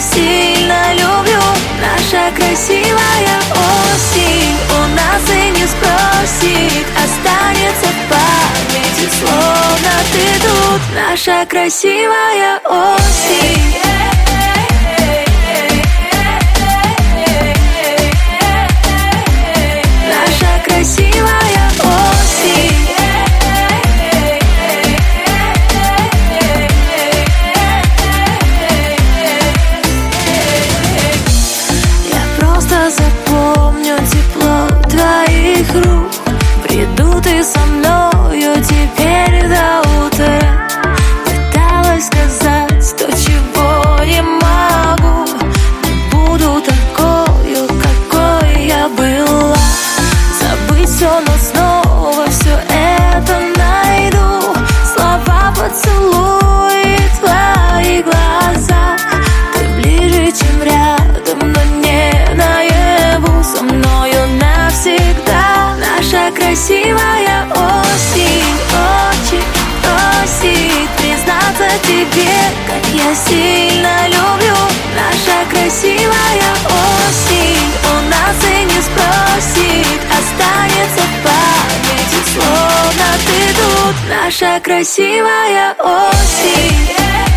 сильно люблю. Наша красивая осень у нас и не спросит, останется в памяти, словно ты тут. Наша красивая осень. Наша красивая осень. Я просто запомню тепло твоих рук. Приду ты со мною теперь до утра. Пыталась сказать то, чего не могу. Не буду такою, какой я была. Забыть все, но снова все это найду. Слова, поцелуи, твои глаза. Ты ближе, чем рядом, но не наяву. Со мною навсегда. Наша красивая осень очень просит признаться тебе, как я сильно люблю. Наша красивая осень у нас и не спросит, останется в памяти, словно ты тут. Наша красивая осень.